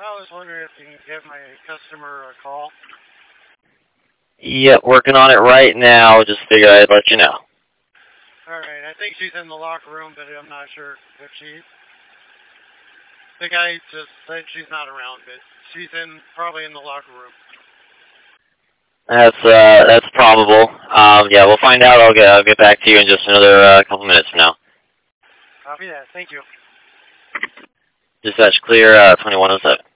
I was wondering if you can give my customer a call. Yep, working on it right now. Just figured I'd let you know. Alright, I think she's in the locker room, but I'm not sure if she's... The guy just said she's not around, but she's probably in the locker room. That's probable. Yeah, we'll find out. I'll get back to you in just another couple minutes from now. Copy that. Thank you. Dispatch clear, 2107.